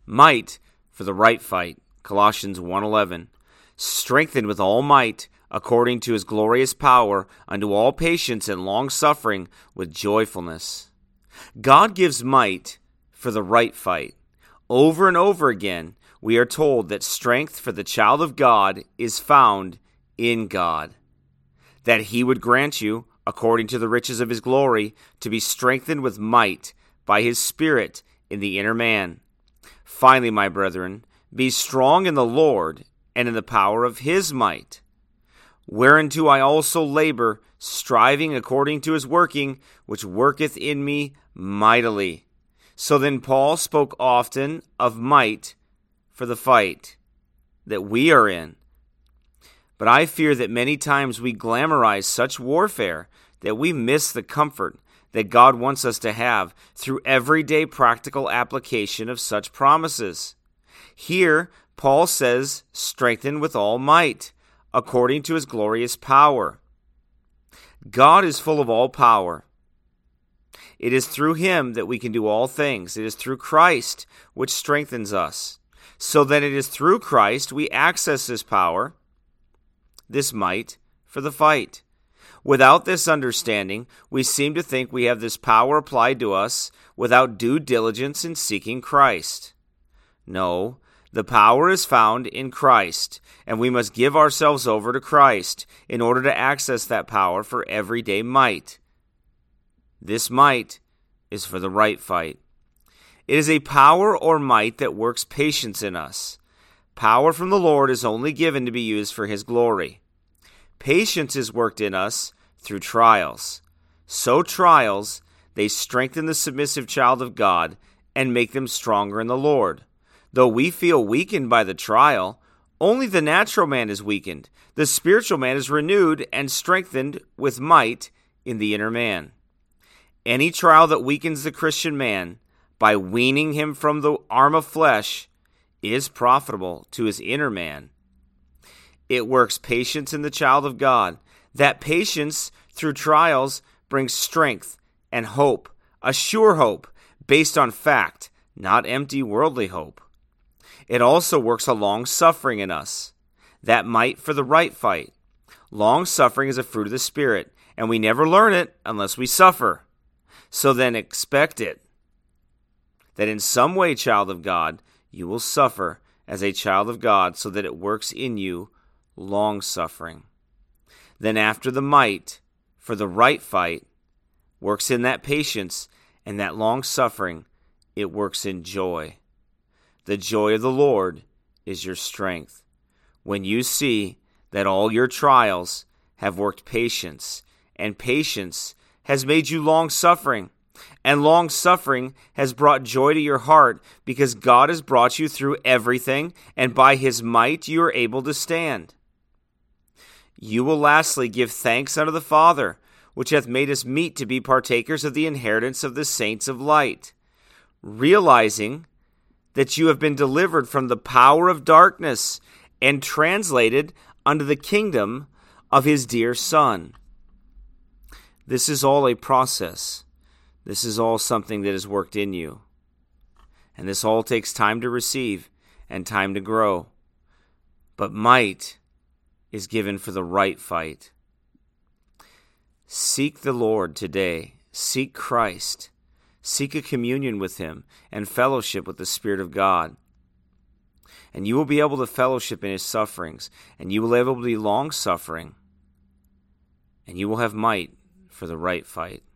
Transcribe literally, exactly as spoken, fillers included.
Might for the right fight, Colossians one eleven. Strengthened with all might, according to his glorious power, unto all patience and long-suffering with joyfulness. God gives might for the right fight. Over and over again, we are told that strength for the child of God is found in God, that he would grant you, according to the riches of his glory, to be strengthened with might by his Spirit in the inner man. Finally, my brethren, be strong in the Lord and in the power of his might, whereunto I also labor, striving according to his working, which worketh in me mightily. So then Paul spoke often of might for the fight that we are in. But I fear that many times we glamorize such warfare that we miss the comfort that God wants us to have through everyday practical application of such promises. Here, Paul says, strengthen with all might, according to his glorious power. God is full of all power. It is through him that we can do all things. It is through Christ which strengthens us. So that it is through Christ we access this power, this might, for the fight. Without this understanding, we seem to think we have this power applied to us without due diligence in seeking Christ. No, the power is found in Christ, and we must give ourselves over to Christ in order to access that power for everyday might. This might is for the right fight. It is a power or might that works patience in us. Power from the Lord is only given to be used for his glory. Patience is worked in us through trials. So trials, they strengthen the submissive child of God and make them stronger in the Lord. Though we feel weakened by the trial, only the natural man is weakened. The spiritual man is renewed and strengthened with might in the inner man. Any trial that weakens the Christian man by weaning him from the arm of flesh is profitable to his inner man. It works patience in the child of God. That patience through trials brings strength and hope, a sure hope based on fact, not empty worldly hope. It also works a long-suffering in us, that might for the right fight. Long-suffering is a fruit of the Spirit, and we never learn it unless we suffer. So then expect it, that in some way, child of God, you will suffer as a child of God, so that it works in you long-suffering. Then after the might for the right fight works in that patience and that long-suffering, it works in joy. The joy of the Lord is your strength. When you see that all your trials have worked patience, and patience has made you long-suffering, and long-suffering has brought joy to your heart, because God has brought you through everything, and by his might you are able to stand. You will lastly give thanks unto the Father, which hath made us meet to be partakers of the inheritance of the saints of light, realizing that you have been delivered from the power of darkness and translated unto the kingdom of his dear Son. This is all a process. This is all something that is worked in you. And this all takes time to receive and time to grow. But might is given for the right fight. Seek the Lord today. Seek Christ. Seek a communion with him and fellowship with the Spirit of God. And you will be able to fellowship in his sufferings, and you will be able to be long-suffering, and you will have might for the right fight.